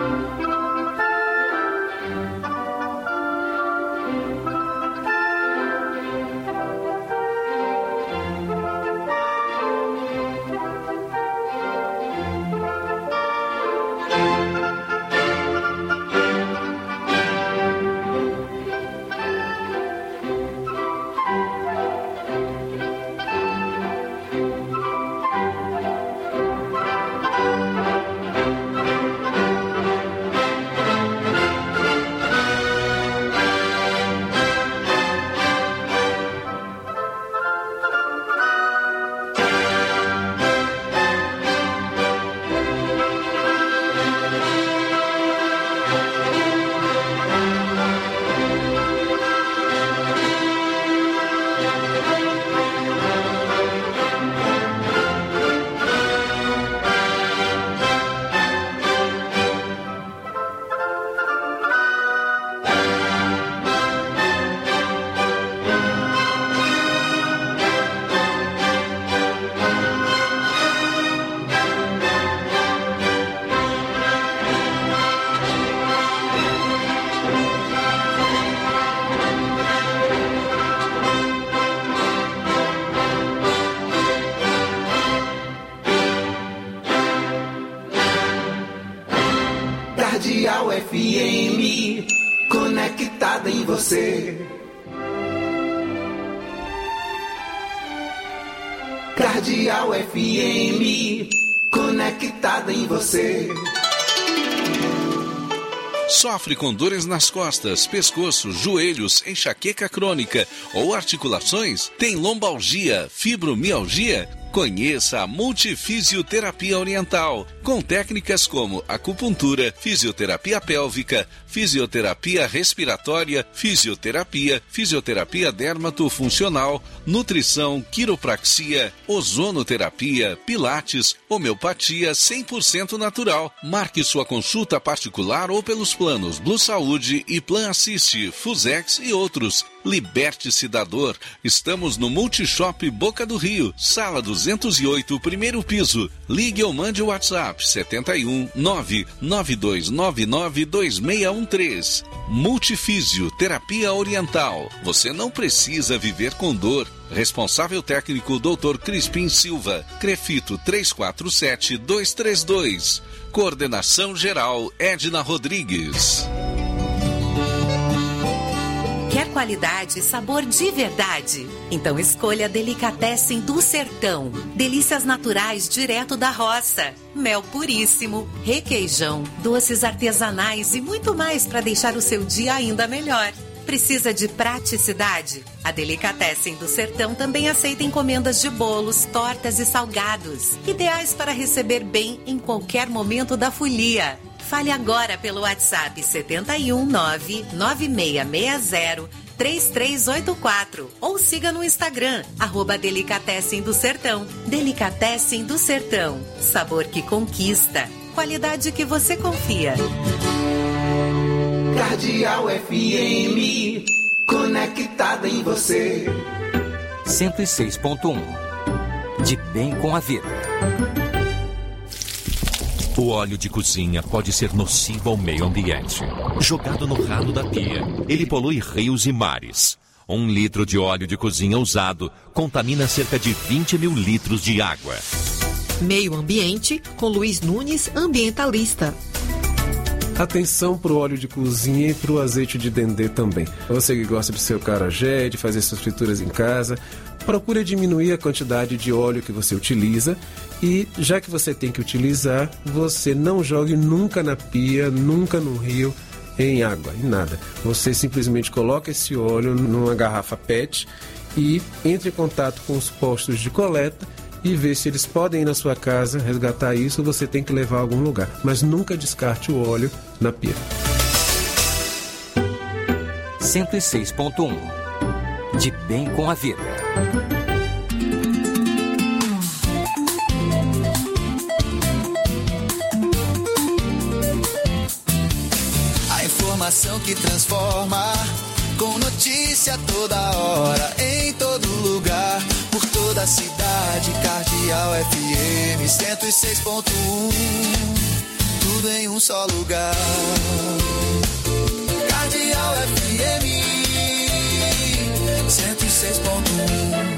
Cardeal FM, conectada em você. Cardeal FM, conectada em você. Sofre com dores nas costas, pescoço, joelhos, enxaqueca crônica ou articulações? Tem lombalgia, fibromialgia? Conheça a Multifisioterapia Oriental, com técnicas como acupuntura, fisioterapia pélvica, fisioterapia respiratória, fisioterapia dermatofuncional, nutrição, quiropraxia, ozonoterapia, pilates, homeopatia 100% natural. Marque sua consulta particular ou pelos planos Blue Saúde e Plan Assist, Fusex e outros. Liberte-se da dor. Estamos no Multishop Boca do Rio, sala 208, primeiro piso. Ligue ou mande o WhatsApp 71 99299 2613. Multifísio Terapia Oriental. Você não precisa viver com dor. Responsável técnico Dr. Crispim Silva. Crefito 347232. Coordenação geral Edna Rodrigues. Quer qualidade e sabor de verdade? Então escolha Delicatessen do Sertão. Delícias naturais direto da roça. Mel puríssimo, requeijão, doces artesanais e muito mais para deixar o seu dia ainda melhor. Precisa de praticidade? A Delicatessen do Sertão também aceita encomendas de bolos, tortas e salgados, ideais para receber bem em qualquer momento da folia. Fale agora pelo WhatsApp 71996603384 ou siga no Instagram, @Delicatessen do Sertão. Delicatessen do Sertão. Sabor que conquista. Qualidade que você confia. Cardeal FM, conectada em você. 106.1. De bem com a vida. O óleo de cozinha pode ser nocivo ao meio ambiente. Jogado no ralo da pia, ele polui rios e mares. 1 litro de óleo de cozinha usado contamina cerca de 20 mil litros de água. Meio Ambiente, com Luiz Nunes, ambientalista. Atenção para o óleo de cozinha e para o azeite de dendê também. Você que gosta de seu acarajé, de fazer suas frituras em casa, procure diminuir a quantidade de óleo que você utiliza e, já que você tem que utilizar, você não jogue nunca na pia, nunca no rio, em água, em nada. Você simplesmente coloca esse óleo numa garrafa PET e entre em contato com os postos de coleta e ver se eles podem ir na sua casa resgatar isso, ou você tem que levar a algum lugar. Mas nunca descarte o óleo na pia. 106.1. De bem com a vida. A informação que transforma, com notícia toda hora, em todo lugar, por toda a cidade. Cardeal FM 106.1. tudo em um só lugar. Cardeal FM 106.1.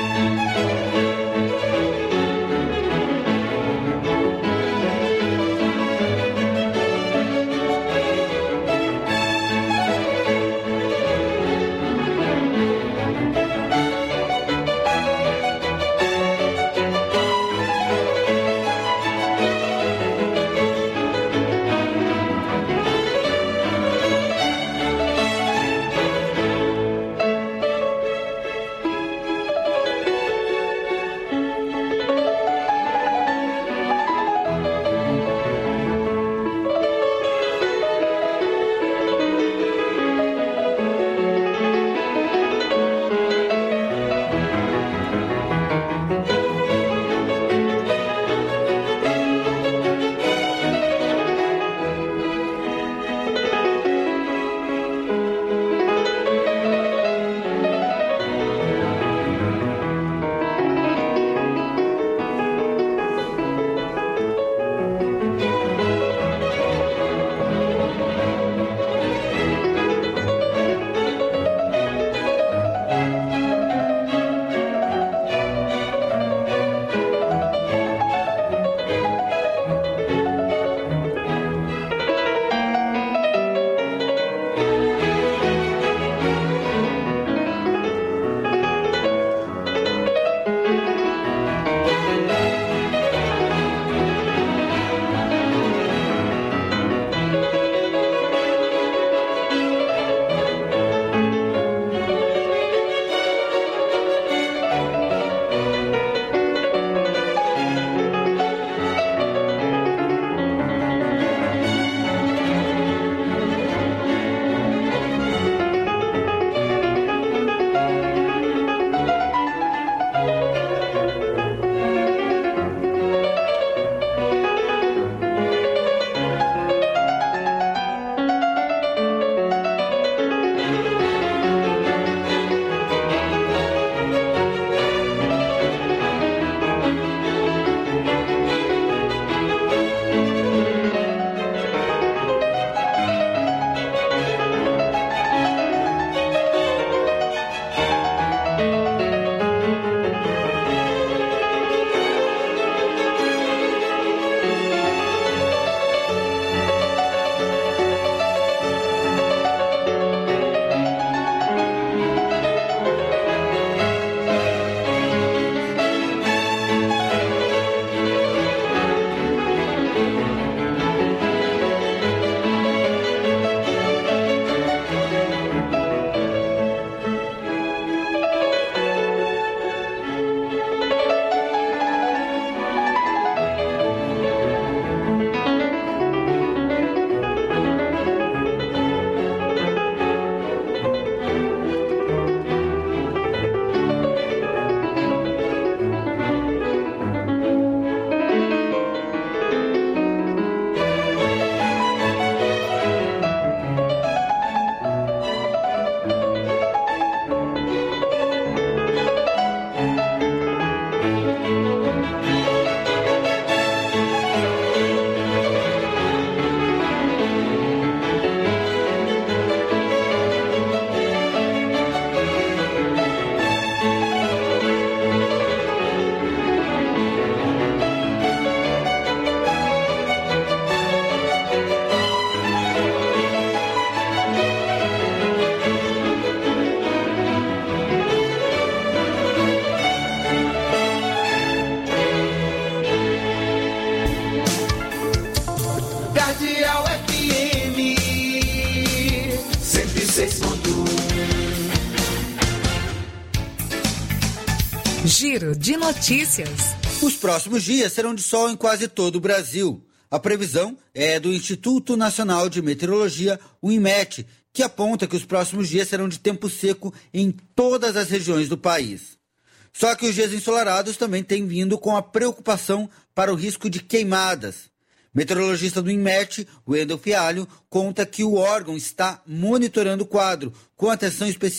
Giro de notícias. Os próximos dias serão de sol em quase todo o Brasil. A previsão é do Instituto Nacional de Meteorologia, o INMET, que aponta que os próximos dias serão de tempo seco em todas as regiões do país. Só que os dias ensolarados também têm vindo com a preocupação para o risco de queimadas. Meteorologista do INMET, Wendel Fialho, conta que o órgão está monitorando o quadro, com atenção especial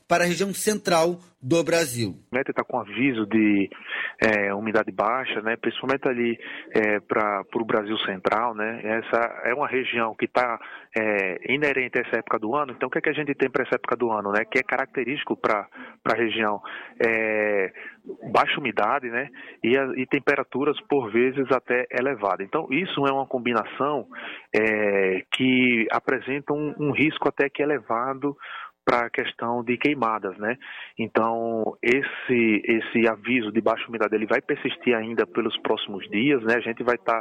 para a região central do Brasil. O MET está com aviso de umidade baixa, né, principalmente ali para o Brasil central, né. Essa é uma região que está inerente a essa época do ano. Então, o que é que a gente tem para essa época do ano, né, que é característico para a região? Baixa umidade, né, e temperaturas por vezes até elevadas. Então, isso é uma combinação que apresenta um risco até que elevado para a questão de queimadas, né? Então, esse aviso de baixa umidade, ele vai persistir ainda pelos próximos dias, né? A gente vai estar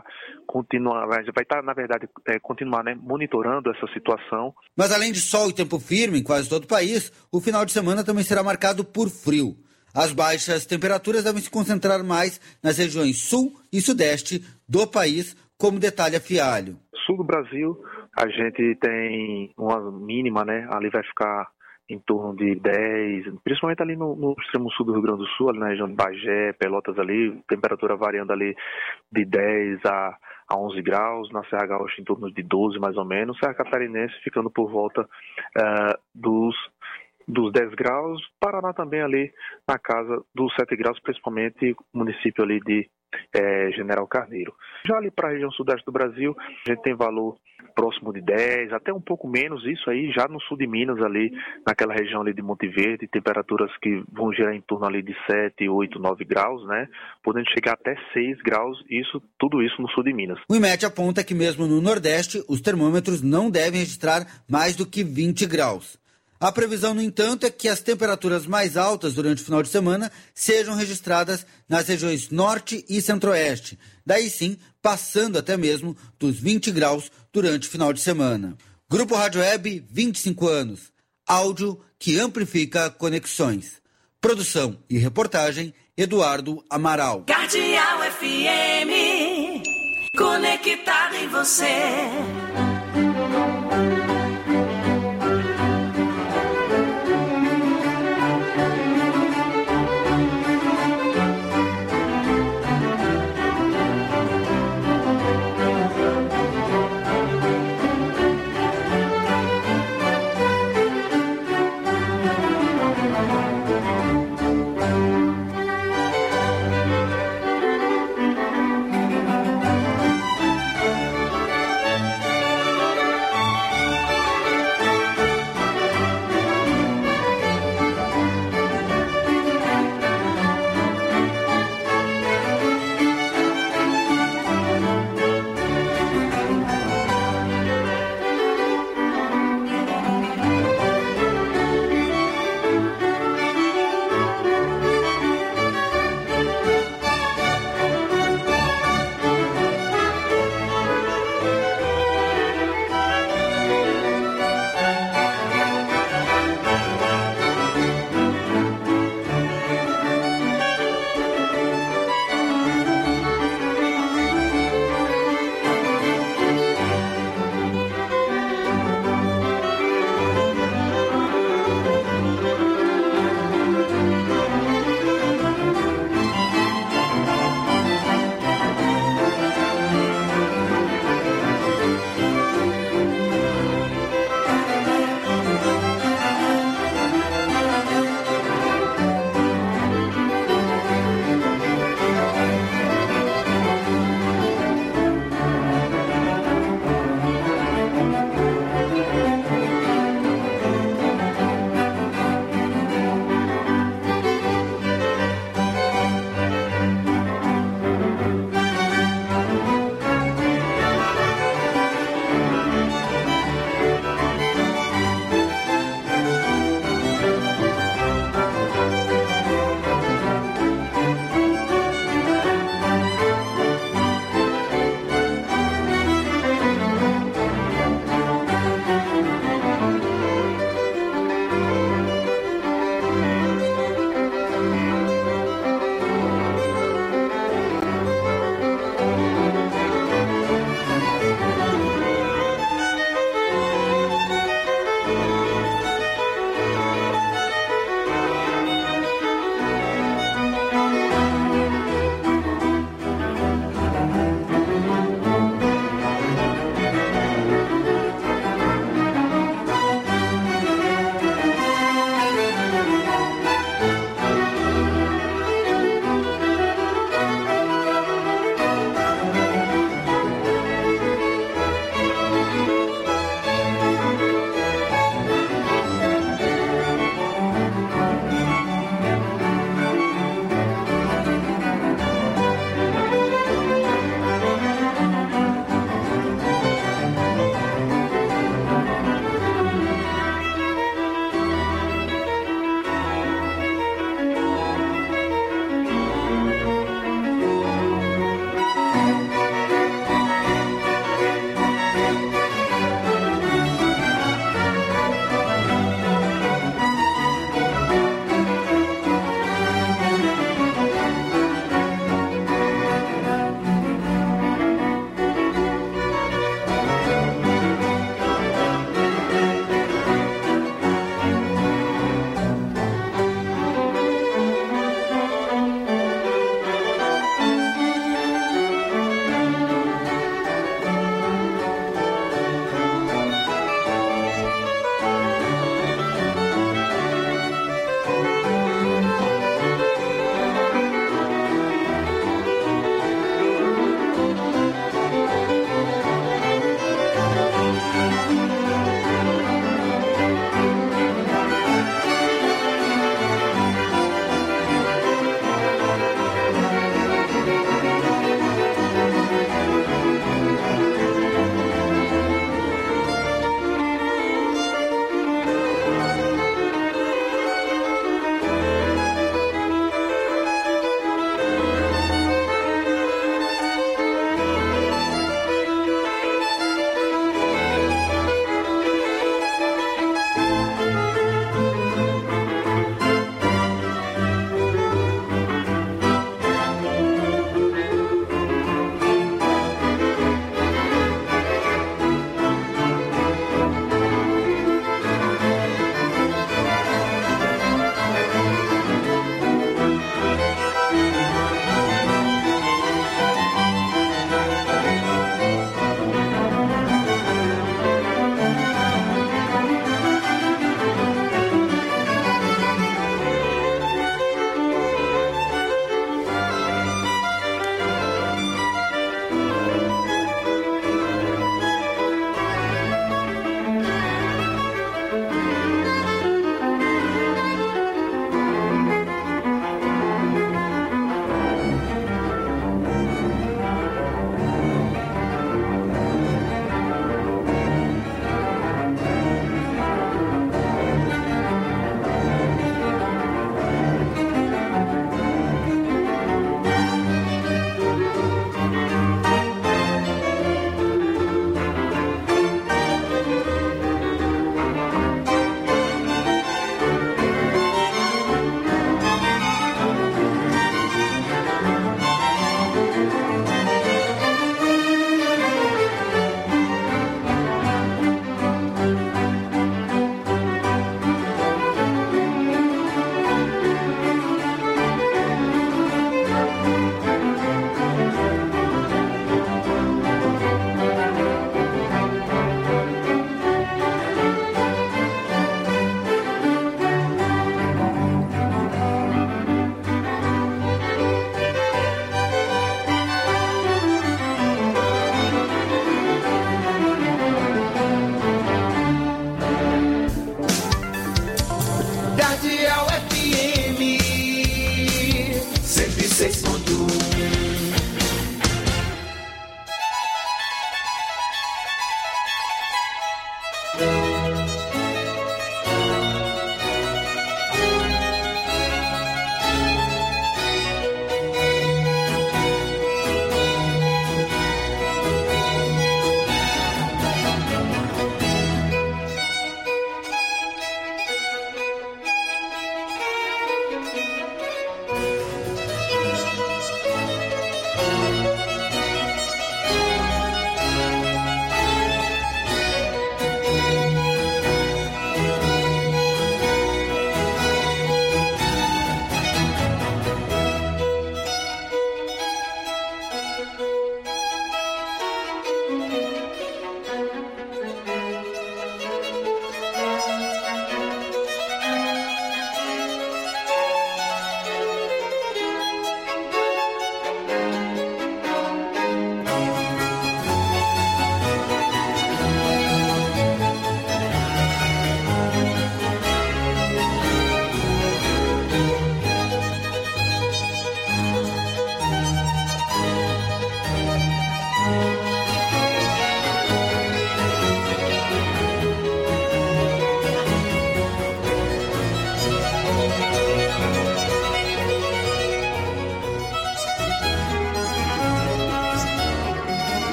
na verdade, continuar, né, monitorando essa situação. Mas além de sol e tempo firme em quase todo o país, o final de semana também será marcado por frio. As baixas temperaturas devem se concentrar mais nas regiões sul e sudeste do país, como detalha Fialho. Sul do Brasil, a gente tem uma mínima, né? Ali vai ficar em torno de 10, principalmente ali no extremo sul do Rio Grande do Sul, ali na região de Bagé, Pelotas ali, temperatura variando ali de 10 a 11 graus, na Serra Gaúcha em torno de 12 mais ou menos, Serra Catarinense ficando por volta dos 10 graus, Paraná também ali na casa dos 7 graus, principalmente município ali de General Carneiro. Já ali para a região sudeste do Brasil, a gente tem valor próximo de 10, até um pouco menos, isso aí já no sul de Minas, ali naquela região ali de Monte Verde, temperaturas que vão girar em torno ali de 7, 8, 9 graus, né? Podendo chegar até 6 graus, tudo isso no sul de Minas. O IMET aponta que mesmo no Nordeste, os termômetros não devem registrar mais do que 20 graus. A previsão, no entanto, é que as temperaturas mais altas durante o final de semana sejam registradas nas regiões Norte e Centro-Oeste. Daí sim, passando até mesmo dos 20 graus durante o final de semana. Grupo Rádio Web, 25 anos. Áudio que amplifica conexões. Produção e reportagem, Eduardo Amaral. Cardeal FM, conectado em você.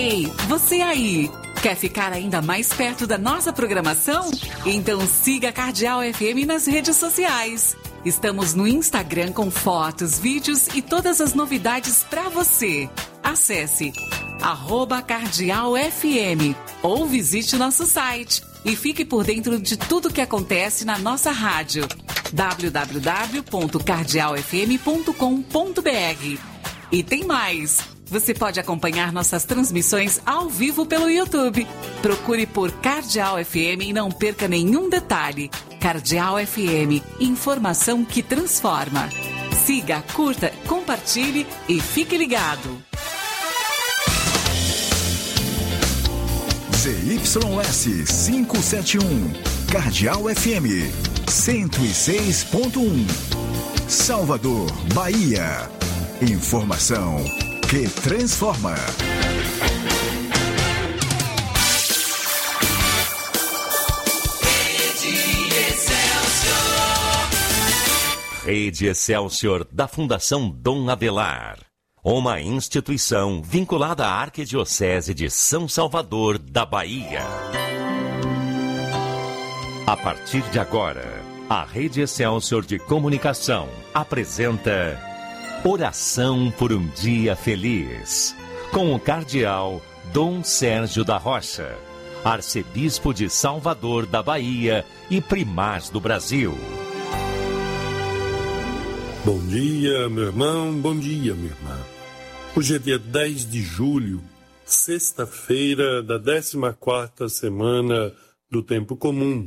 Ei, você aí! Quer ficar ainda mais perto da nossa programação? Então siga a Cardeal FM nas redes sociais. Estamos no Instagram com fotos, vídeos e todas as novidades para você. Acesse @CardealFM ou visite nosso site e fique por dentro de tudo que acontece na nossa rádio. www.cardealfm.com.br. E tem mais! Você pode acompanhar nossas transmissões ao vivo pelo YouTube. Procure por Cardeal FM e não perca nenhum detalhe. Cardeal FM, informação que transforma. Siga, curta, compartilhe e fique ligado. ZYS 571, Cardeal FM 106.1, Salvador, Bahia. Informação que transforma. Rede Excelsior da Fundação Dom Avelar. Uma instituição vinculada à Arquidiocese de São Salvador da Bahia. A partir de agora, a Rede Excelsior de Comunicação apresenta Oração por um Dia Feliz, com o cardeal Dom Sérgio da Rocha, arcebispo de Salvador da Bahia e primaz do Brasil. Bom dia, meu irmão, bom dia, minha irmã. Hoje é dia 10 de julho, sexta-feira da 14ª semana do Tempo Comum.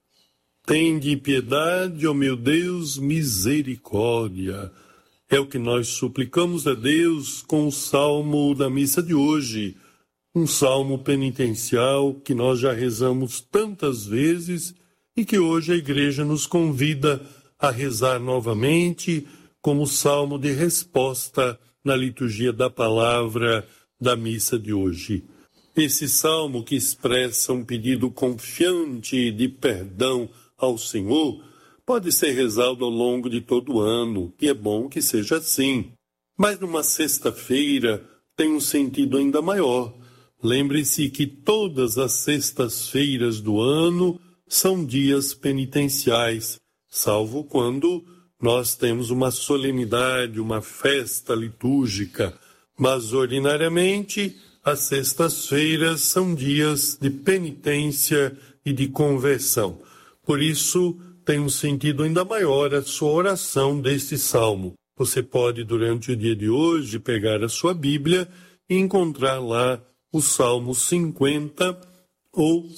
Tende piedade, ó meu Deus, misericórdia. É o que nós suplicamos a Deus com o salmo da missa de hoje, um salmo penitencial que nós já rezamos tantas vezes e que hoje a Igreja nos convida a rezar novamente como salmo de resposta na liturgia da palavra da missa de hoje. Esse salmo que expressa um pedido confiante de perdão ao Senhor pode ser rezado ao longo de todo o ano, e é bom que seja assim. Mas numa sexta-feira tem um sentido ainda maior. Lembre-se que todas as sextas-feiras do ano são dias penitenciais, salvo quando nós temos uma solenidade, uma festa litúrgica, mas ordinariamente as sextas-feiras são dias de penitência e de conversão. Por isso tem um sentido ainda maior a sua oração deste salmo. Você pode, durante o dia de hoje, pegar a sua Bíblia e encontrar lá o Salmo 50 ou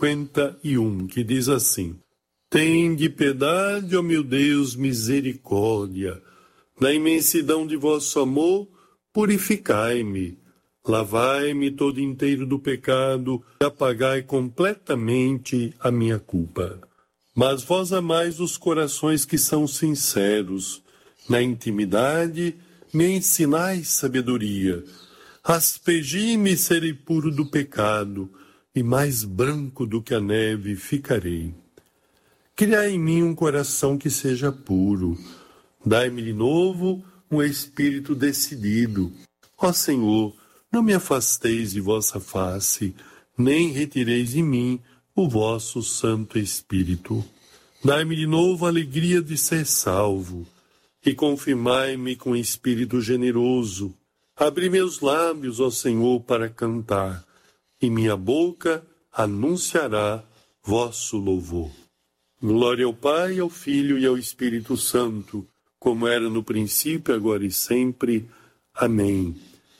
51, que diz assim: Tende piedade, ó meu Deus, misericórdia. Na imensidão de vosso amor, purificai-me. Lavai-me todo inteiro do pecado e apagai completamente a minha culpa. Mas vós amais os corações que são sinceros. Na intimidade, me ensinais sabedoria. Aspegi-me e serei puro do pecado, e mais branco do que a neve ficarei. Criai em mim um coração que seja puro. Dai-me de novo um espírito decidido. Ó Senhor, não me afasteis de vossa face, nem retireis de mim o vosso Santo Espírito. Dai-me de novo a alegria de ser salvo, e confirmai-me com espírito generoso. Abri meus lábios, ó Senhor, para cantar, e minha boca anunciará vosso louvor. Glória ao Pai, ao Filho e ao Espírito Santo, como era no princípio, agora e sempre. Amém.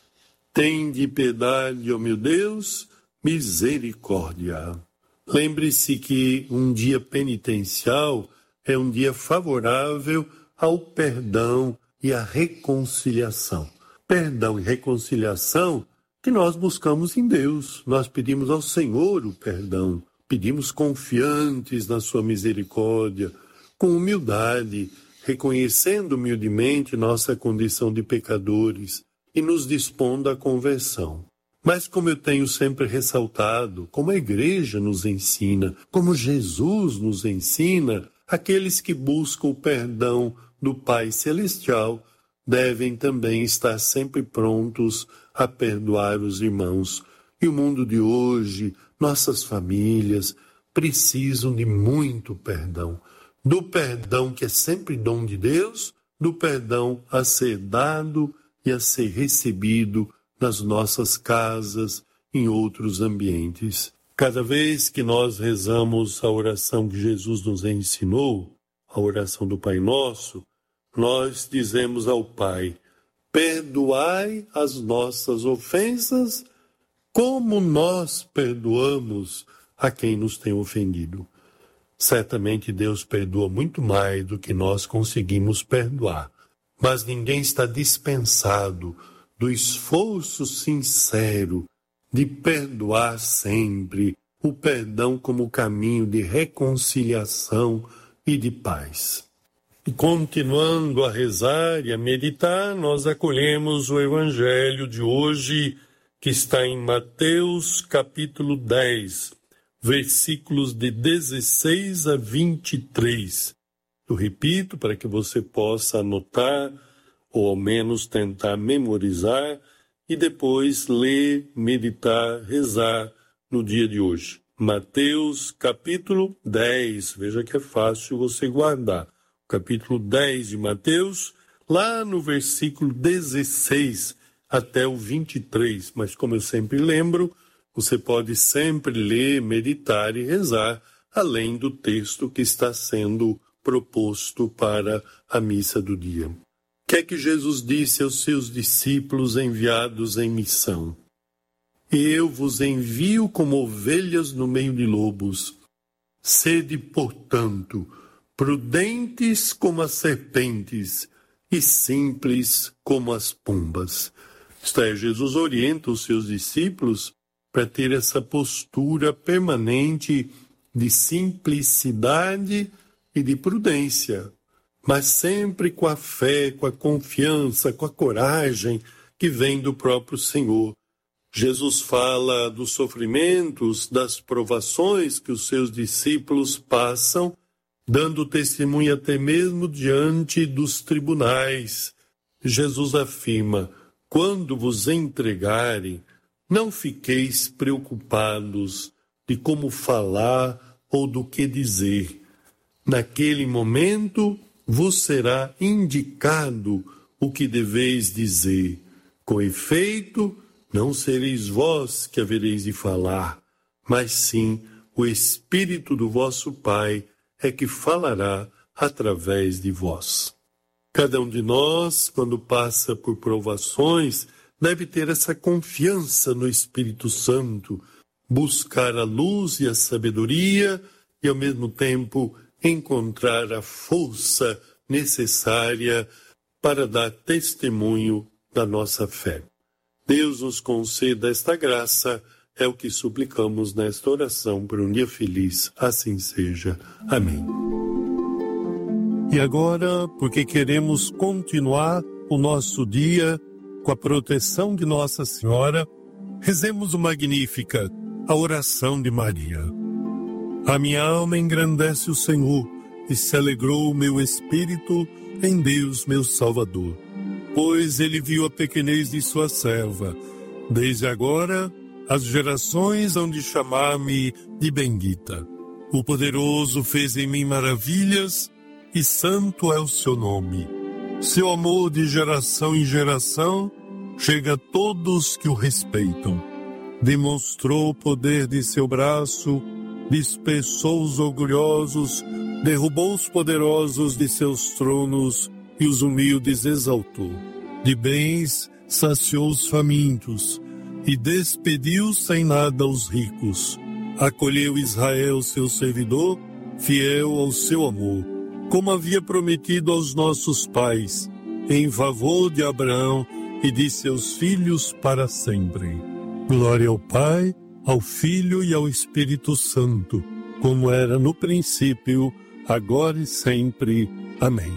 Tende piedade, ó meu Deus, misericórdia. Lembre-se que um dia penitencial é um dia favorável ao perdão e à reconciliação. Perdão e reconciliação que nós buscamos em Deus. Nós pedimos ao Senhor o perdão. Pedimos confiantes na sua misericórdia, com humildade, reconhecendo humildemente nossa condição de pecadores e nos dispondo à conversão. Mas como eu tenho sempre ressaltado, como a Igreja nos ensina, como Jesus nos ensina, aqueles que buscam o perdão do Pai Celestial devem também estar sempre prontos a perdoar os irmãos. E o mundo de hoje, nossas famílias, precisam de muito perdão. Do perdão que é sempre dom de Deus, do perdão a ser dado e a ser recebido nas nossas casas, em outros ambientes. Cada vez que nós rezamos a oração que Jesus nos ensinou, a oração do Pai Nosso, nós dizemos ao Pai: perdoai as nossas ofensas, como nós perdoamos a quem nos tem ofendido. Certamente Deus perdoa muito mais do que nós conseguimos perdoar, mas ninguém está dispensado do esforço sincero de perdoar sempre, o perdão como caminho de reconciliação e de paz. E continuando a rezar e a meditar, nós acolhemos o Evangelho de hoje, que está em Mateus capítulo 10, versículos de 16 a 23. Eu repito para que você possa anotar, ou ao menos tentar memorizar, e depois ler, meditar, rezar no dia de hoje. Mateus capítulo 10, veja que é fácil você guardar. Capítulo 10 de Mateus, lá no versículo 16 até o 23. Mas como eu sempre lembro, você pode sempre ler, meditar e rezar, além do texto que está sendo proposto para a missa do dia. O que é que Jesus disse aos seus discípulos enviados em missão? Eu vos envio como ovelhas no meio de lobos. Sede, portanto, prudentes como as serpentes e simples como as pombas. Isto é, Jesus orienta os seus discípulos para ter essa postura permanente de simplicidade e de prudência, mas sempre com a fé, com a confiança, com a coragem que vem do próprio Senhor. Jesus fala dos sofrimentos, das provações que os seus discípulos passam, dando testemunho até mesmo diante dos tribunais. Jesus afirma: quando vos entregarem, não fiqueis preocupados de como falar ou do que dizer. Naquele momento vos será indicado o que deveis dizer. Com efeito, não sereis vós que havereis de falar, mas sim o Espírito do vosso Pai é que falará através de vós. Cada um de nós, quando passa por provações, deve ter essa confiança no Espírito Santo, buscar a luz e a sabedoria e, ao mesmo tempo, encontrar a força necessária para dar testemunho da nossa fé. Deus nos conceda esta graça, é o que suplicamos nesta oração por um dia feliz. Assim seja. Amém. E agora, porque queremos continuar o nosso dia com a proteção de Nossa Senhora, rezemos o Magnífica, a oração de Maria. A minha alma engrandece o Senhor, e se alegrou o meu espírito em Deus, meu Salvador. Pois ele viu a pequenez de sua serva. Desde agora, as gerações hão de chamar-me de bendita. O Poderoso fez em mim maravilhas, e santo é o seu nome. Seu amor de geração em geração chega a todos que o respeitam. Demonstrou o poder de seu braço, dispersou os orgulhosos, derrubou os poderosos de seus tronos e os humildes exaltou. De bens saciou os famintos e despediu sem nada os ricos. Acolheu Israel, seu servidor, fiel ao seu amor, como havia prometido aos nossos pais, em favor de Abraão e de seus filhos para sempre. Glória ao Pai, ao Filho e ao Espírito Santo, como era no princípio, agora e sempre. Amém.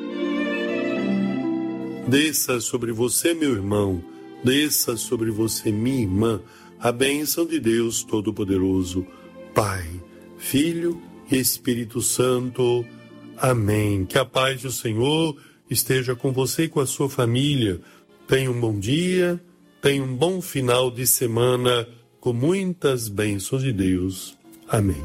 Desça sobre você, meu irmão, desça sobre você, minha irmã, a bênção de Deus Todo-Poderoso, Pai, Filho e Espírito Santo. Amém. Que a paz do Senhor esteja com você e com a sua família. Tenha um bom dia, tenha um bom final de semana com muitas bênçãos de Deus. Amém.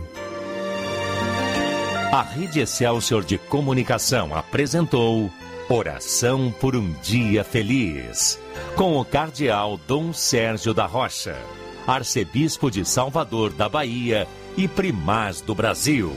A Rede Excelsior de Comunicação apresentou Oração por um Dia Feliz, com o cardeal Dom Sérgio da Rocha, arcebispo de Salvador da Bahia e primaz do Brasil.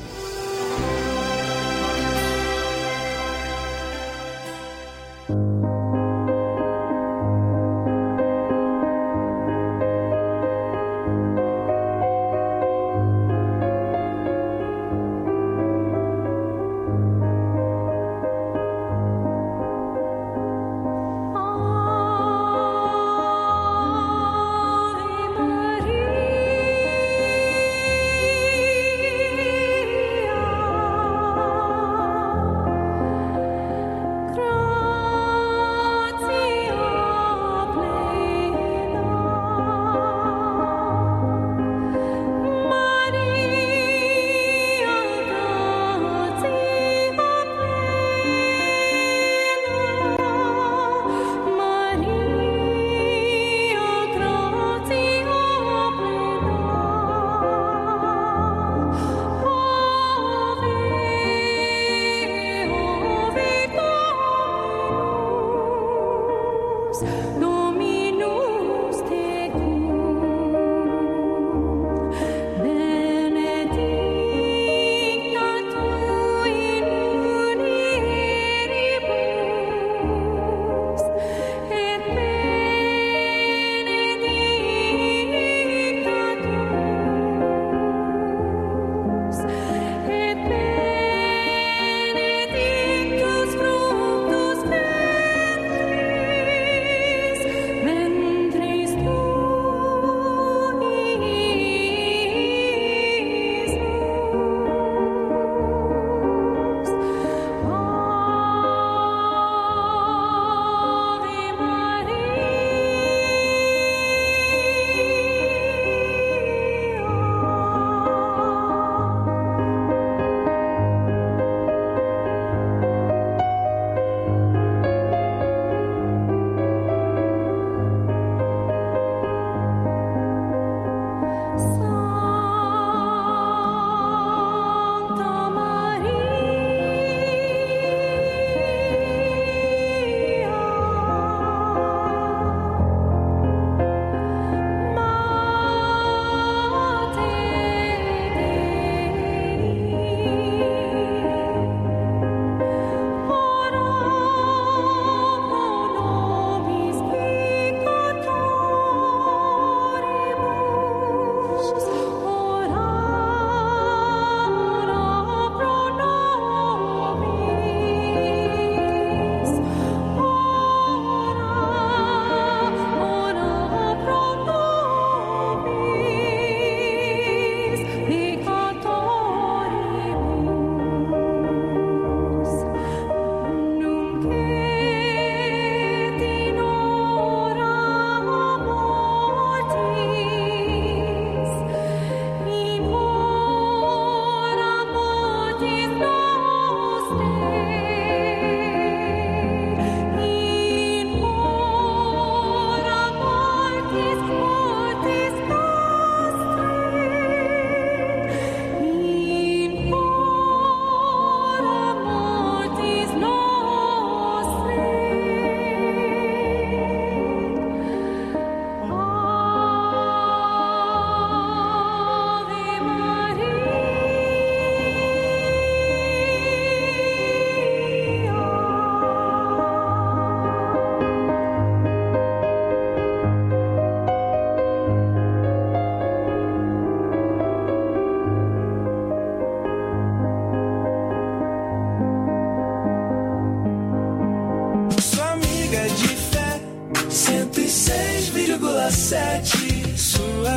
Sua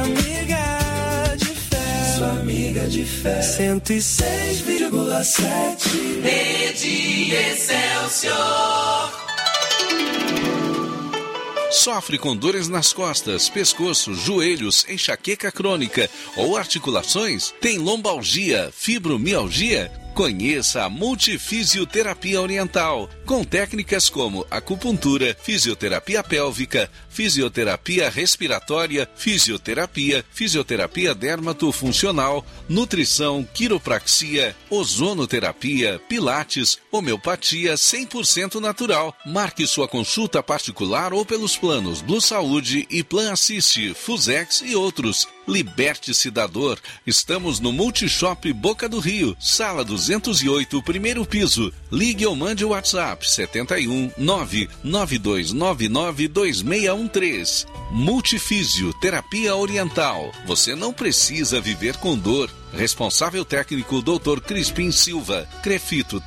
amiga de fé. Sua amiga de fé. 106,7. Rede Excelsior. Sofre com dores nas costas, pescoço, joelhos, enxaqueca crônica ou articulações? Tem lombalgia, fibromialgia? Conheça a Multifisioterapia Oriental, com técnicas como acupuntura, fisioterapia pélvica, fisioterapia respiratória, fisioterapia dermatofuncional, nutrição, quiropraxia, ozonoterapia, pilates, homeopatia 100% natural. Marque sua consulta particular ou pelos planos Blue Saúde e Plan Assist, Fusex e outros. Liberte-se da dor. Estamos no Multishop Boca do Rio, sala 208, primeiro piso. Ligue ou mande o WhatsApp 71 99299 2613. Multifísio Terapia Oriental. Você não precisa viver com dor. Responsável técnico Dr. Crispim Silva. Crefito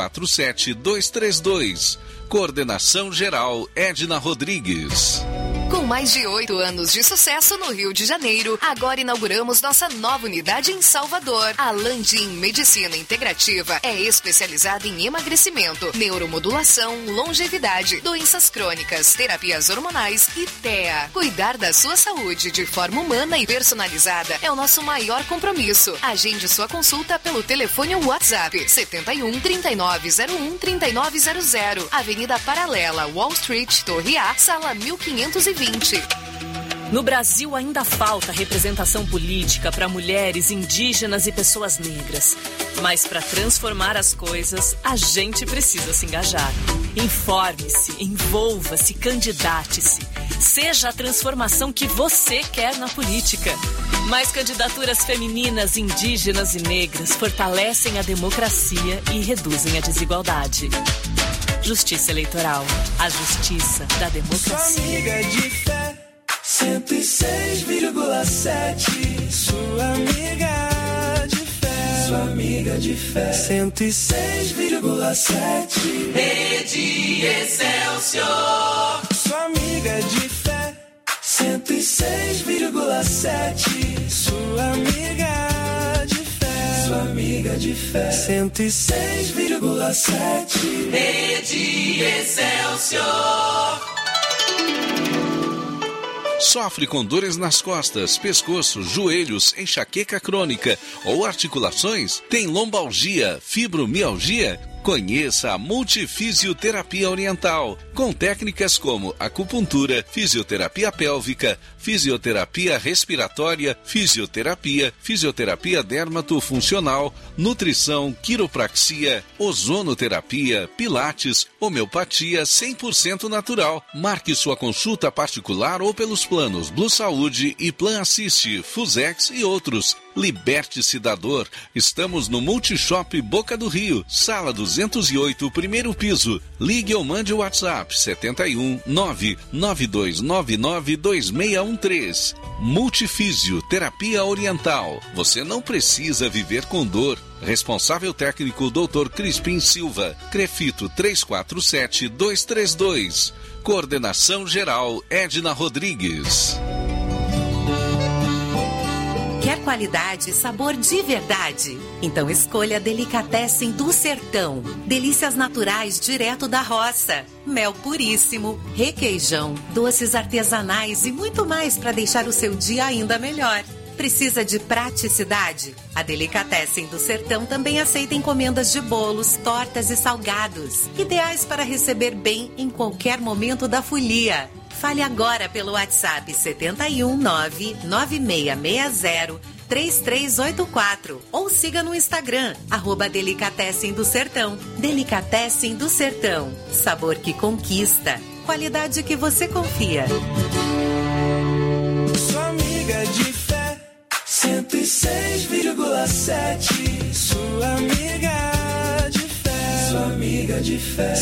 347232. Coordenação geral Edna Rodrigues. Com mais de 8 anos de sucesso no Rio de Janeiro, agora inauguramos nossa nova unidade em Salvador. A Landim Medicina Integrativa é especializada em emagrecimento, neuromodulação, longevidade, doenças crônicas, terapias hormonais e TEA. Cuidar da sua saúde de forma humana e personalizada é o nosso maior compromisso. Agende sua consulta pelo telefone ou WhatsApp 71 3901 3900, Avenida Paralela, Wall Street, Torre A, sala 1520. No Brasil ainda falta representação política para mulheres, indígenas e pessoas negras. Mas para transformar as coisas, a gente precisa se engajar. Informe-se, envolva-se, candidate-se. Seja a transformação que você quer na política. Mais candidaturas femininas, indígenas e negras fortalecem a democracia e reduzem a desigualdade. Justiça Eleitoral. A justiça da democracia. Sua amiga de fé, 106,7. Sua amiga de fé. Sua amiga de fé, 106,7. Rede Excelsior. Sua amiga de fé, 106,7. Sua amiga de fé. Sua amiga de fé, 106,7. Rede Excelsior. Sofre com dores nas costas, pescoço, joelhos, enxaqueca crônica ou articulações? Tem lombalgia, fibromialgia? Conheça a Multifisioterapia Oriental, com técnicas como acupuntura, fisioterapia pélvica, fisioterapia respiratória, fisioterapia dermatofuncional, nutrição, quiropraxia, ozonoterapia, pilates, homeopatia 100% natural. Marque sua consulta particular ou pelos planos Blue Saúde e Plan Assist, Fusex e outros. Liberte-se da dor. Estamos no Multishop Boca do Rio, sala 208, primeiro piso. Ligue ou mande o WhatsApp 71 99299 2613. Multifísio Terapia Oriental. Você não precisa viver com dor. Responsável técnico Dr. Crispim Silva. Crefito 347232. Coordenação geral Edna Rodrigues. Quer qualidade e sabor de verdade? Então escolha Delicatessen do Sertão. Delícias naturais direto da roça. Mel puríssimo, requeijão, doces artesanais e muito mais para deixar o seu dia ainda melhor. Precisa de praticidade? A Delicatessen do Sertão também aceita encomendas de bolos, tortas e salgados, ideais para receber bem em qualquer momento da folia. Fale agora pelo WhatsApp 71996603384 ou siga no Instagram, @Delicatessen do Sertão. Delicatessen do Sertão. Sabor que conquista. Qualidade que você confia. Sua amiga de fé, 106,7. Sua amiga de fé. Sua amiga de fé,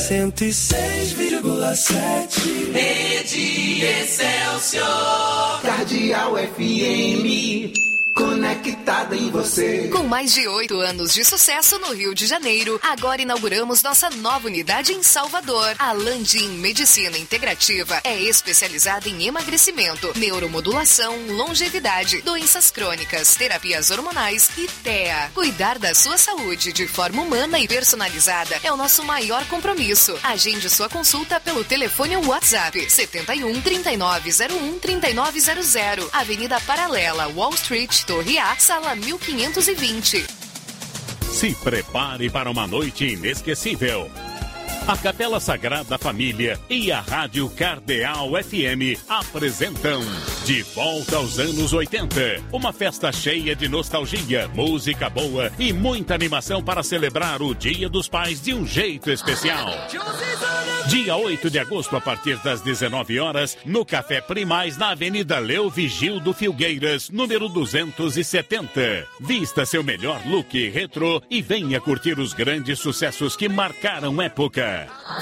106,7. Rede Excelsior. Cardeal FM. Conectada em você. Com mais de 8 anos de sucesso no Rio de Janeiro, agora inauguramos nossa nova unidade em Salvador. A Landim Medicina Integrativa é especializada em emagrecimento, neuromodulação, longevidade, doenças crônicas, terapias hormonais e TEA. Cuidar da sua saúde de forma humana e personalizada é o nosso maior compromisso. Agende sua consulta pelo telefone ou WhatsApp 71 3901 3900, Avenida Paralela, Wall Street, Torre A, sala 1520. Se prepare para uma noite inesquecível. A Capela Sagrada Família e a Rádio Cardeal FM apresentam De Volta aos Anos 80. Uma festa cheia de nostalgia, música boa e muita animação para celebrar o Dia dos Pais de um jeito especial. Dia 8 de agosto, a partir das 19 horas, no Café Primaz, na Avenida Leo Vigildo Filgueiras, número 270. Vista seu melhor look retrô e venha curtir os grandes sucessos que marcaram época.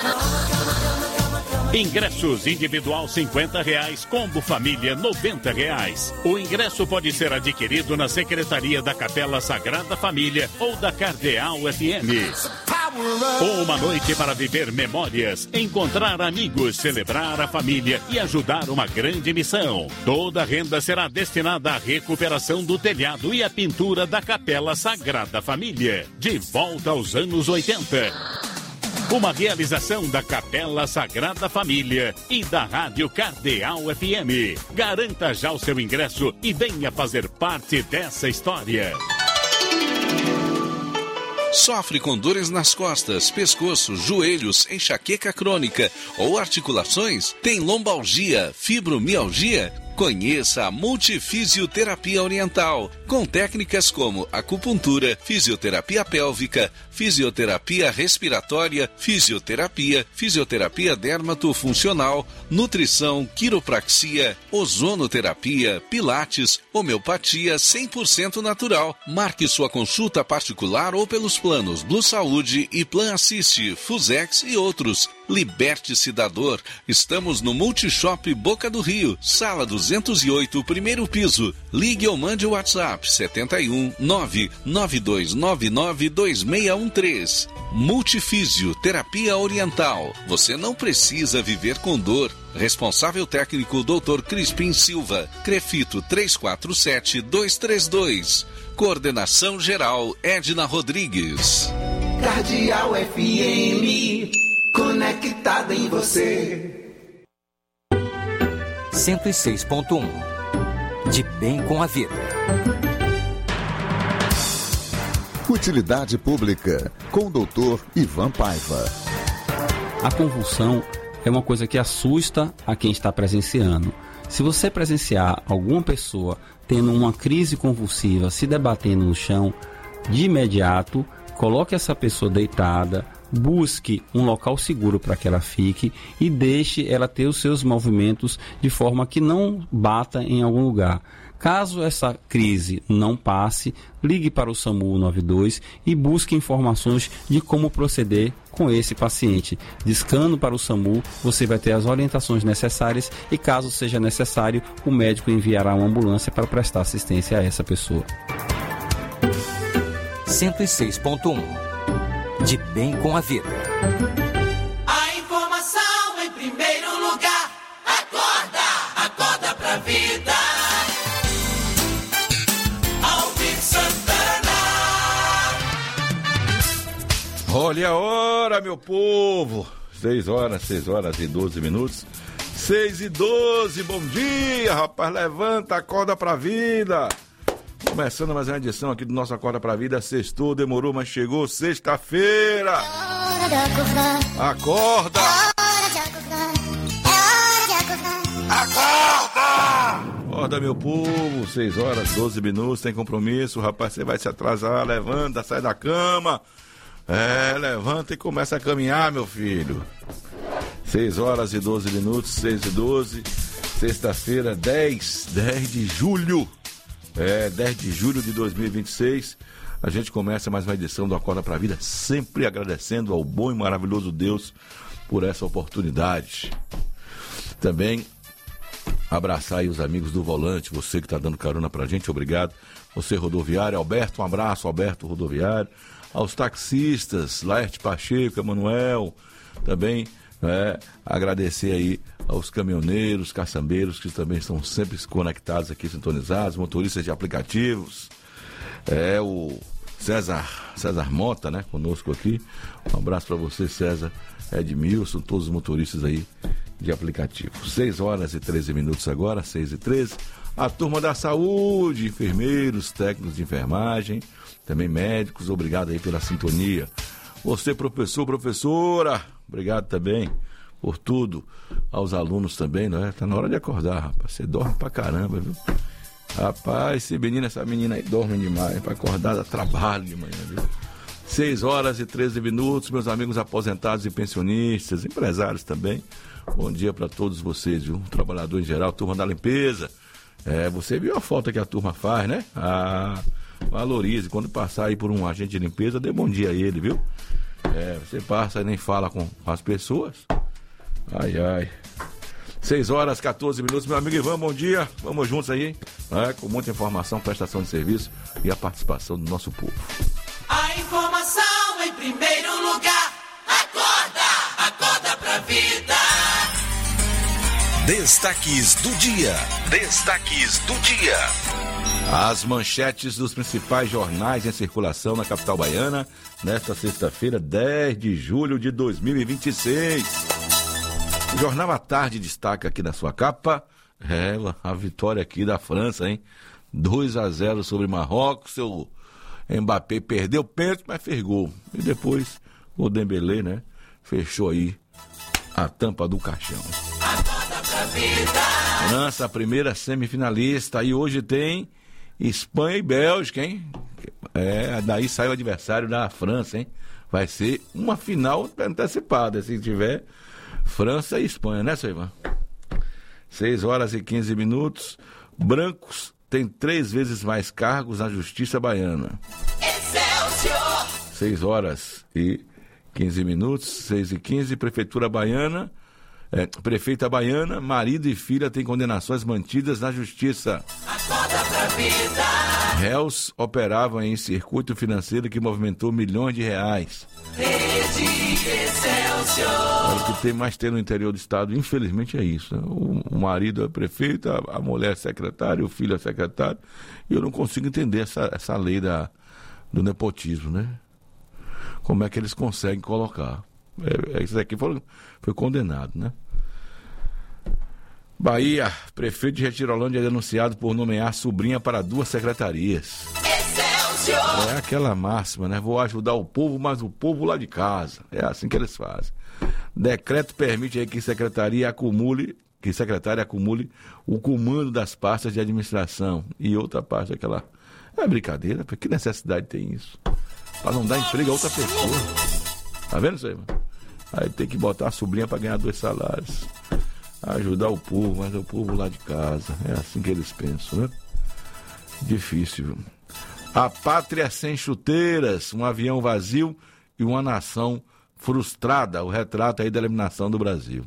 Ingressos individual R$50, combo família R$90. O ingresso pode ser adquirido na Secretaria da Capela Sagrada Família ou da Cardeal FM. Uma noite para viver memórias, encontrar amigos, celebrar a família e ajudar uma grande missão. Toda a renda será destinada à recuperação do telhado e à pintura da Capela Sagrada Família. De volta aos anos 80. Uma realização da Capela Sagrada Família e da Rádio Cardeal FM. Garanta já o seu ingresso e venha fazer parte dessa história. Sofre com dores nas costas, pescoço, joelhos, enxaqueca crônica ou articulações? Tem lombalgia, fibromialgia? Conheça a Multifisioterapia Oriental, com técnicas como acupuntura, fisioterapia pélvica, fisioterapia respiratória, fisioterapia dermatofuncional, nutrição, quiropraxia, ozonoterapia, pilates, homeopatia 100% natural. Marque sua consulta particular ou pelos planos Blue Saúde e Plan Assist, Fusex e outros. Liberte-se da dor. Estamos no Multishop Boca do Rio, sala 208, primeiro piso. Ligue ou mande o WhatsApp 71 992992613. Multifísio Terapia Oriental. Você não precisa viver com dor. Responsável técnico Dr. Crispim Silva. Crefito 347232. Coordenação geral Edna Rodrigues. Cardeal FM, conectada em você. 106.1. De bem com a vida. Utilidade Pública, com o Dr. Ivan Paiva. A convulsão é uma coisa que assusta a quem está presenciando. Se você presenciar alguma pessoa tendo uma crise convulsiva, se debatendo no chão, de imediato, coloque essa pessoa deitada, busque um local seguro para que ela fique e deixe ela ter os seus movimentos de forma que não bata em algum lugar. Caso essa crise não passe, ligue para o SAMU 92 e busque informações de como proceder com esse paciente. Discando para o SAMU, você vai ter as orientações necessárias e, caso seja necessário, o médico enviará uma ambulância para prestar assistência a essa pessoa. 106.1. De bem com a vida. A informação em primeiro lugar. Acorda pra vida. Olha a hora, meu povo. 6 horas e 12 minutos. 6:12, bom dia, rapaz. Levanta, acorda pra vida. Começando mais uma edição aqui do nosso Acorda pra Vida. Sextou, demorou, mas chegou. Sexta-feira. É hora de acordar. Acorda. É hora de acordar. É hora de acordar. Acorda! Acorda, meu povo. 6 horas, 12 minutos. Tem compromisso, rapaz. Você vai se atrasar. Levanta, sai da cama. Levanta e começa a caminhar, meu filho. 6 horas e 12 minutos, 6:12. Sexta-feira, 10 de julho. 10 de julho de 2026. A gente começa mais uma edição do Acorda pra Vida, sempre agradecendo ao bom e maravilhoso Deus por essa oportunidade. Também abraçar aí os amigos do volante, você que está dando carona pra gente, obrigado. Você rodoviário, Alberto, um abraço, Alberto rodoviário. Aos taxistas, Laerte Pacheco, Emanuel, também agradecer aí aos caminhoneiros, caçambeiros que também estão sempre conectados aqui, sintonizados, motoristas de aplicativos, o César Mota, né, conosco aqui, um abraço para você, César, Edmilson, todos os motoristas aí de aplicativo. 6 horas e 13 minutos agora, 6 e 13. A turma da saúde, enfermeiros, técnicos de enfermagem, também médicos, obrigado aí pela sintonia. Você, professor, professora, obrigado também por tudo. Aos alunos também, não é? Tá na hora de acordar, rapaz. Você dorme pra caramba, viu? Rapaz, essa menina aí dorme demais. Pra acordar dá trabalho de manhã, viu? 6 horas e 13 minutos, meus amigos aposentados e pensionistas, empresários também. Bom dia para todos vocês, viu? Trabalhador em geral, turma da limpeza. Você viu a falta que a turma faz, né? Valorize. Quando passar aí por um agente de limpeza, dê bom dia a ele, viu? Você passa e nem fala com as pessoas. Ai, ai. 6 horas, 14 minutos, meu amigo Ivan, bom dia. Vamos juntos aí, hein? Com muita informação, prestação de serviço e a participação do nosso povo. A informação em primeiro lugar. Acorda pra vida. Destaques do dia. As manchetes dos principais jornais em circulação na capital baiana, nesta sexta-feira, 10 de julho de 2026. O Jornal à Tarde destaca aqui na sua capa, a vitória aqui da França, hein? 2-0 sobre Marrocos, seu Mbappé perdeu o pênalti, mas fez gol. E depois o Dembélé, né? Fechou aí a tampa do caixão. França, a primeira semifinalista. E hoje tem Espanha e Bélgica, hein? Daí sai o adversário da França, hein? Vai ser uma final antecipada, se tiver França e Espanha, né, seu Ivan? 6 horas e 15 minutos. Brancos têm 3 vezes mais cargos na Justiça Baiana. Excelsior! 6 horas e 15 minutos, 6 e 15, Prefeita Baiana, marido e filha têm condenações mantidas na Justiça. Acorda pra vida. Réus operavam em circuito financeiro que movimentou milhões de reais. Rede Excelsior. Olha, o que mais tem no interior do estado, infelizmente, é isso. Né? O marido é prefeito, a mulher é secretária, o filho é secretário. E eu não consigo entender essa lei do nepotismo, né? Como é que eles conseguem colocar? Isso aqui foi condenado, né? Bahia, prefeito de Retirolândia é denunciado por nomear sobrinha para 2 secretarias. Excelsior! É aquela máxima, né? Vou ajudar o povo, mas o povo lá de casa. É assim que eles fazem. Decreto permite aí que secretária acumule o comando das pastas de administração e outra parte aquela. É brincadeira, porque que necessidade tem isso? Para não dar emprego a outra pessoa. Tá vendo isso aí, mano? Aí tem que botar a sobrinha para ganhar 2 salários. Ajudar o povo, mas é o povo lá de casa. É assim que eles pensam, né? Difícil, viu? A pátria sem chuteiras, um avião vazio e uma nação frustrada. O retrato aí da eliminação do Brasil.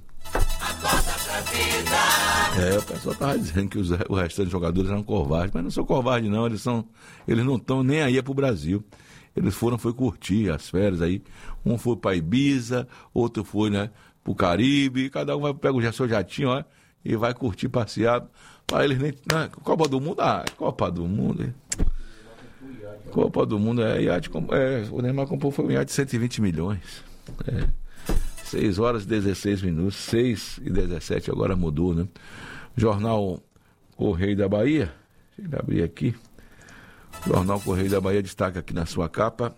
O pessoal estava dizendo que os restantes jogadores eram covardes, mas não são covardes não, eles não estão nem aí pro Brasil. Eles foi curtir as férias aí. Um foi para Ibiza, outro foi, né, pro Caribe. Cada um pega o seu jatinho, ó, e vai curtir, passear. Para eles nem. Né, Copa do Mundo, Copa do Mundo. Copa do Mundo iate. O Neymar comprou foi um iate de 120 milhões. 6 horas e 16 minutos, 6 e 17, agora mudou, né? Jornal Correio da Bahia. Deixa eu abrir aqui. Jornal Correio da Bahia destaca aqui na sua capa.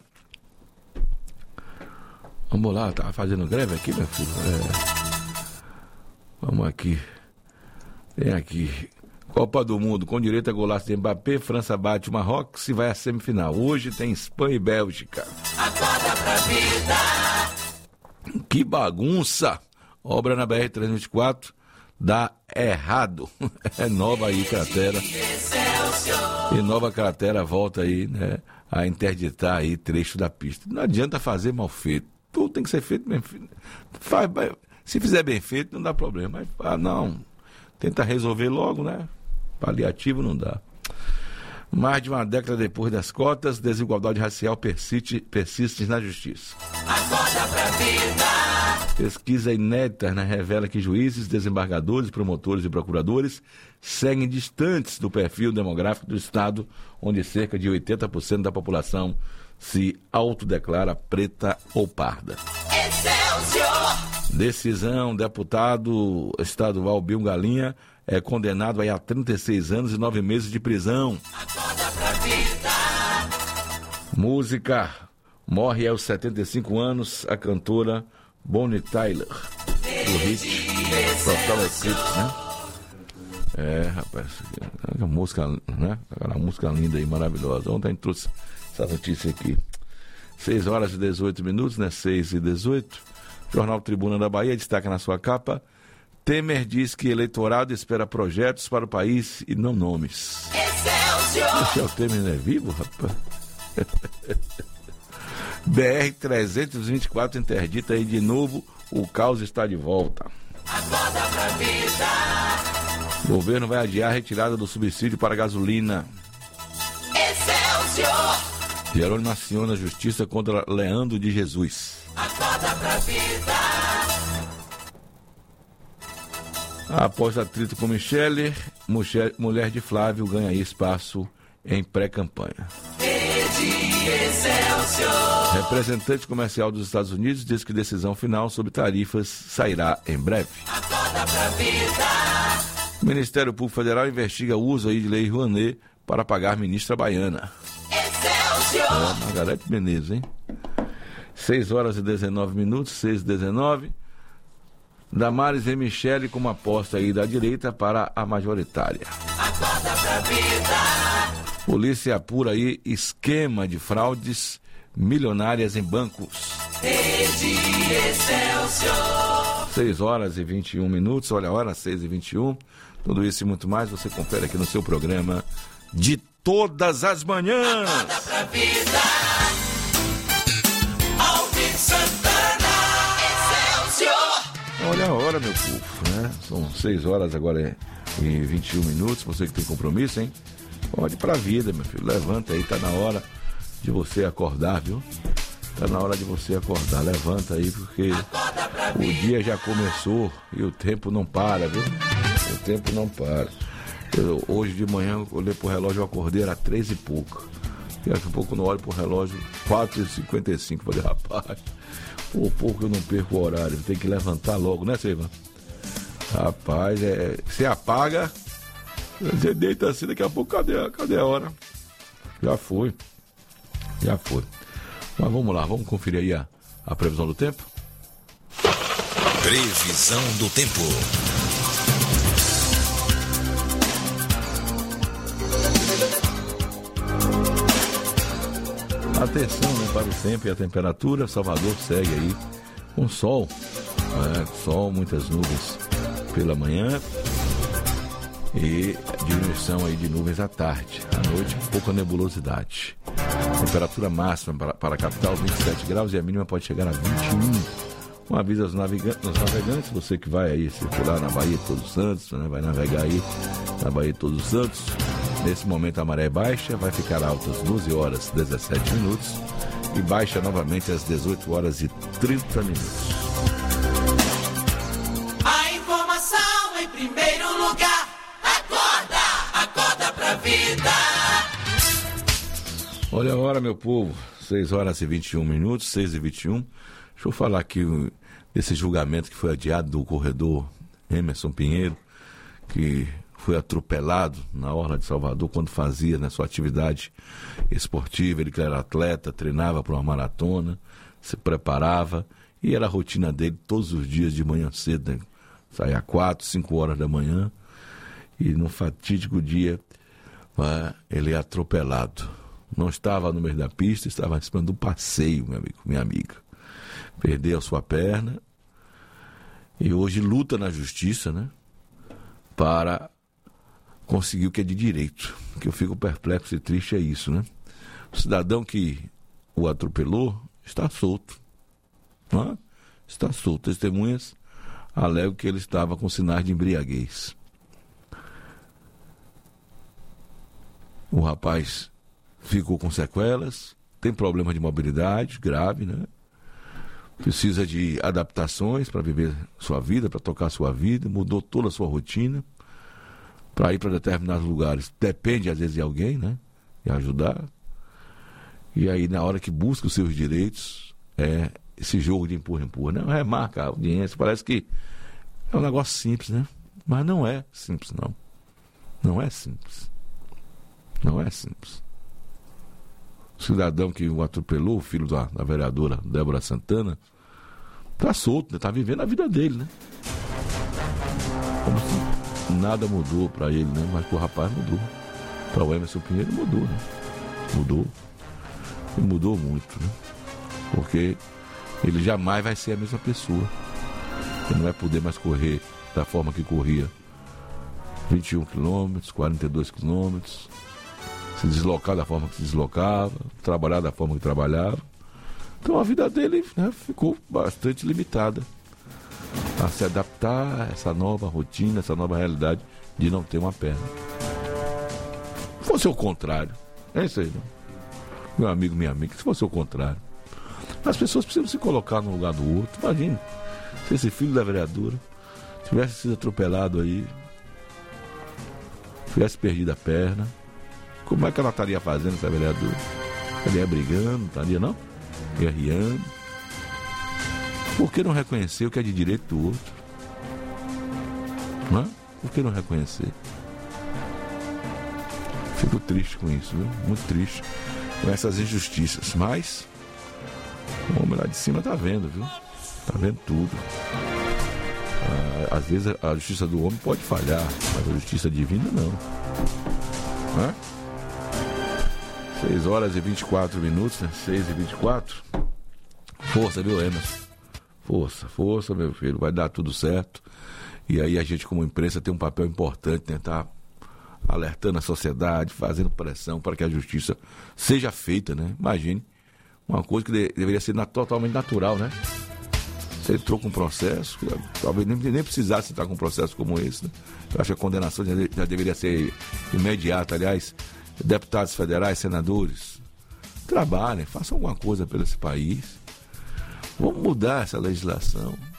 Vamos lá, tá fazendo greve aqui, meu filho? Vamos aqui. Tem aqui. Copa do Mundo, com direito a golaço de Mbappé, França bate o Marrocos e vai à semifinal. Hoje tem Espanha e Bélgica. Acorda pra vida. Que bagunça! Obra na BR-324 dá errado. É nova aí, cratera. E nova cratera volta aí, né, a interditar aí trecho da pista. Não adianta fazer mal feito. Tudo tem que ser feito bem feito. Se fizer bem feito, não dá problema. Mas, não. Tenta resolver logo, né? Paliativo não dá. Mais de uma década depois das cotas, desigualdade racial persiste na justiça. Acorda pra vida. Pesquisa inédita, né, revela que juízes, desembargadores, promotores e procuradores seguem distantes do perfil demográfico do Estado, onde cerca de 80% da população se autodeclara preta ou parda. Excelsior! Decisão, deputado estadual Bill Galinha é condenado aí a 36 anos e 9 meses de prisão. Música, morre aos 75 anos a cantora Bonnie Tyler, do hit Total Eclipse, né? Rapaz, a música, né? Aquela música linda e maravilhosa. Ontem trouxe essa notícia aqui. 6 horas e 18 minutos, né? 6 e 18. Jornal Tribuna da Bahia destaca na sua capa: Temer diz que eleitorado espera projetos para o país e não nomes. Esse Temer não é vivo, rapaz? BR-324 interdita aí de novo, o caos está de volta. Acorda pra vida. O governo vai adiar a retirada do subsídio para gasolina. Excelsior. Jerônimo aciona a justiça contra Leandro de Jesus. Acorda pra vida. Após atrito com Michele, mulher de Flávio ganha espaço em pré-campanha. Representante comercial dos Estados Unidos diz que decisão final sobre tarifas sairá em breve. Acorda pra vida. O Ministério Público Federal investiga o uso aí de Lei Rouanet para pagar ministra baiana. Margarete Menezes, hein? 6 horas e 19 minutos, 6 e 19. Damares e Michele como aposta aí da direita para a majoritária. Acorda pra vida. Polícia apura aí esquema de fraudes milionárias em bancos. Rede Excelsior. 6 horas e 21 minutos, olha a hora, 6 e 21. Tudo isso e muito mais você confere aqui no seu programa de todas as manhãs. Acorda pra vida. Alvin Santana. Excelsior. Olha a hora, meu povo, né? São 6 horas agora e 21 minutos. Você que tem compromisso, hein? Pode ir pra vida, meu filho. Levanta aí, tá na hora de você acordar, viu? Tá na hora de você acordar. Levanta aí, porque o dia já começou e o tempo não para, viu? O tempo não para. Hoje de manhã eu olhei pro relógio, eu acordei, era 3 e pouco. Daqui a pouco eu não olho pro relógio, 4h55. Falei, rapaz, por pouco eu não perco o horário. Tem que levantar logo, né, Silva? Rapaz, você apaga, você deita assim, daqui a pouco, cadê a hora? Já foi. Mas vamos lá, vamos conferir aí a previsão do tempo? Previsão do tempo. Atenção, né, para o tempo e a temperatura. Salvador segue aí com sol. Sol, muitas nuvens pela manhã e diminuição aí de nuvens à tarde. À noite, pouca nebulosidade. Temperatura máxima para a capital, 27 graus, e a mínima pode chegar a 21. Um aviso aos navegantes, você que vai aí circular na Baía de Todos os Santos, né, vai navegar aí na Baía de Todos os Santos. Nesse momento a maré baixa, vai ficar alta às 12 horas e 17 minutos e baixa novamente às 18 horas e 30 minutos. A informação em primeiro lugar. Acorda pra vida. Olha a hora, meu povo, 6 horas e 21 minutos, 6 e 21. Deixa eu falar aqui desse julgamento que foi adiado do corredor Emerson Pinheiro, que foi atropelado na orla de Salvador quando fazia, né, sua atividade esportiva. Ele que era atleta, treinava para uma maratona, se preparava e era a rotina dele todos os dias de manhã cedo, né? Saía às 4, 5 horas da manhã e no fatídico dia ele é atropelado. Não estava no meio da pista, estava participando do passeio, meu amigo, minha amiga. Perdeu a sua perna e hoje luta na justiça, né, para conseguir o que é de direito. O que eu fico perplexo e triste é isso, né? O cidadão que o atropelou está solto. Não é? Está solto. Testemunhas alegam que ele estava com sinais de embriaguez. O rapaz ficou com sequelas, tem problema de mobilidade grave, né? Precisa de adaptações para viver sua vida, para tocar sua vida, mudou toda a sua rotina para ir para determinados lugares. Depende às vezes de alguém, né? De ajudar. E aí na hora que busca os seus direitos, é esse jogo de empurra-empurra, né? Remarca a audiência, parece que é um negócio simples, né? Mas não é simples, não. Não é simples. Não é simples. O cidadão que o atropelou, o filho da vereadora Débora Santana, tá solto, né? Tá vivendo a vida dele, né? Como se nada mudou para ele, né? Mas pro rapaz mudou. Para o Emerson Pinheiro mudou, né? Mudou. E mudou muito, né? Porque ele jamais vai ser a mesma pessoa. Ele não vai poder mais correr da forma que corria. 21 quilômetros, 42 quilômetros, se deslocar da forma que se deslocava, trabalhar da forma que trabalhava. Então a vida dele, né, ficou bastante limitada a se adaptar a essa nova rotina, essa nova realidade de não ter uma perna. Se fosse o contrário, é isso aí, não? Meu amigo, minha amiga, se fosse o contrário. As pessoas precisam se colocar no lugar do outro. Imagine se esse filho da vereadora tivesse sido atropelado aí, tivesse perdido a perna, como é que ela estaria fazendo, essa vereadora? Estaria brigando, estaria não? Guerreando. Por que não reconhecer o que é de direito do outro? Não é? Por que não reconhecer? Fico triste com isso, viu? Muito triste com essas injustiças. Mas o homem lá de cima tá vendo, viu? Tá vendo tudo. Às vezes a justiça do homem pode falhar, mas a justiça divina não. Não é? 6 horas e 24 minutos, né? 6 e 24. Força, viu, Emerson? Força, força, meu filho. Vai dar tudo certo. E aí a gente, como imprensa, tem um papel importante, tentar alertando a sociedade, fazendo pressão para que a justiça seja feita, né? Imagine, uma coisa que deveria ser totalmente natural, né? Você entrou com um processo, talvez nem precisasse entrar com um processo como esse, né? Eu acho que a condenação já deveria ser imediata. Aliás, deputados federais, senadores, trabalhem, façam alguma coisa pelo esse país. Vamos mudar essa legislação.